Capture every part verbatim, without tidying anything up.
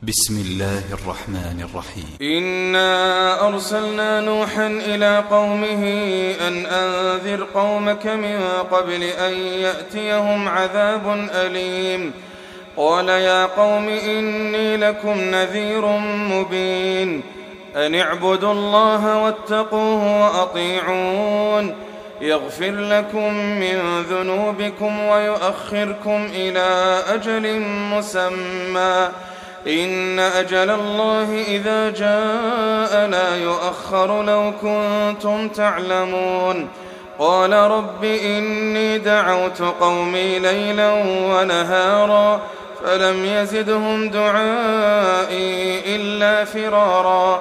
بسم الله الرحمن الرحيم. إنا أرسلنا نوحا إلى قومه أن أنذر قومك من قبل أن يأتيهم عذاب أليم. قال يا قوم إني لكم نذير مبين أن اعبدوا الله واتقوه وأطيعون يغفر لكم من ذنوبكم ويؤخركم إلى أجل مسمى إن أجل الله إذا جاء لا يؤخر لو كنتم تعلمون. قال رب إني دعوت قومي ليلا ونهارا فلم يزدهم دعائي إلا فرارا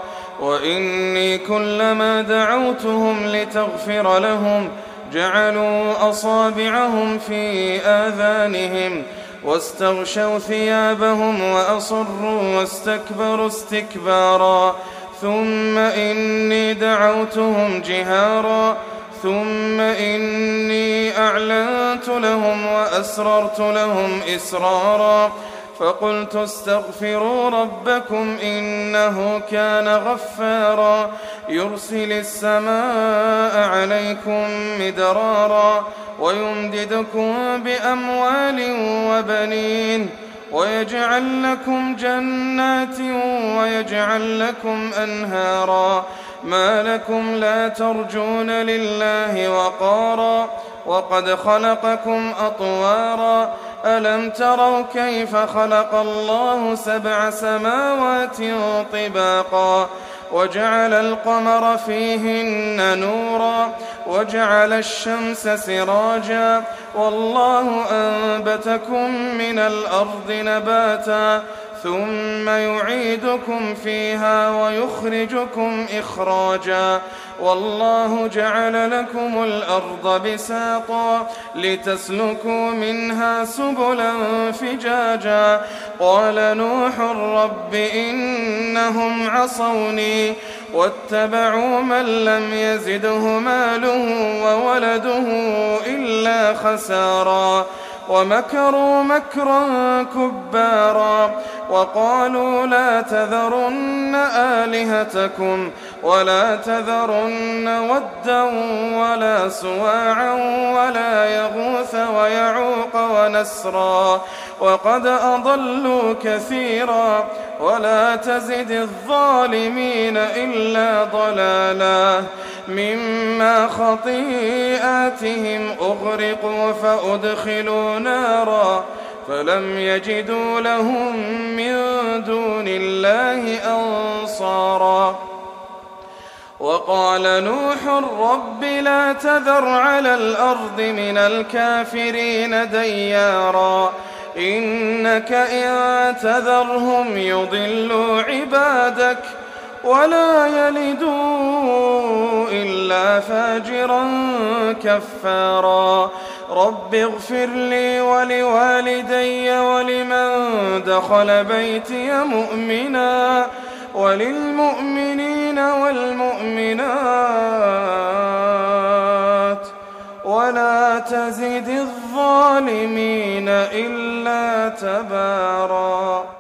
وإني كلما دعوتهم لتغفر لهم جعلوا أصابعهم في آذانهم واستغشوا ثيابهم وأصروا واستكبروا استكبارا ثم إني دعوتهم جهارا ثم إني أعلنت لهم وأسررت لهم إسرارا فقلت استغفروا ربكم إنه كان غفارا يرسل السماء عليكم مدرارا ويمددكم بأموال وبنين ويجعل لكم جنات ويجعل لكم أنهارا ما لكم لا ترجون لله وقارا وقد خلقكم أطوارا ألم تروا كيف خلق الله سبع سماوات طباقا وجعل القمر فيهن نورا وجعل الشمس سراجا والله أنبتكم من الأرض نباتا ثم يعيدكم فيها ويخرجكم إخراجا والله جعل لكم الأرض بساطا لتسلكوا منها سبلا فجاجا قال نوح رب إنهم عصوني واتبعوا من لم يزده ماله وولده إلا خسارا ومكروا مكرا كبارا وقالوا لا تذرن آلهتكم ولا تذرن ودا ولا سواعا ولا يغوث ويعوق ونسرا وقد أضلوا كثيرا ولا تزد الظالمين إلا ضلالا مما خطيئاتهم أغرقوا فأدخلوا نارا فلم يجدوا لهم من دون الله أنصارا وقال نوح رب لا تذر على الأرض من الكافرين ديارا إنك إن تذرهم يضلوا عبادك ولا يلدوا إلا فاجرا كفارا رب اغفر لي ولوالدي ولمن دخل بيتي مؤمنا وللمؤمنين والمؤمنات ولا تزد الظالمين إلا تبارا.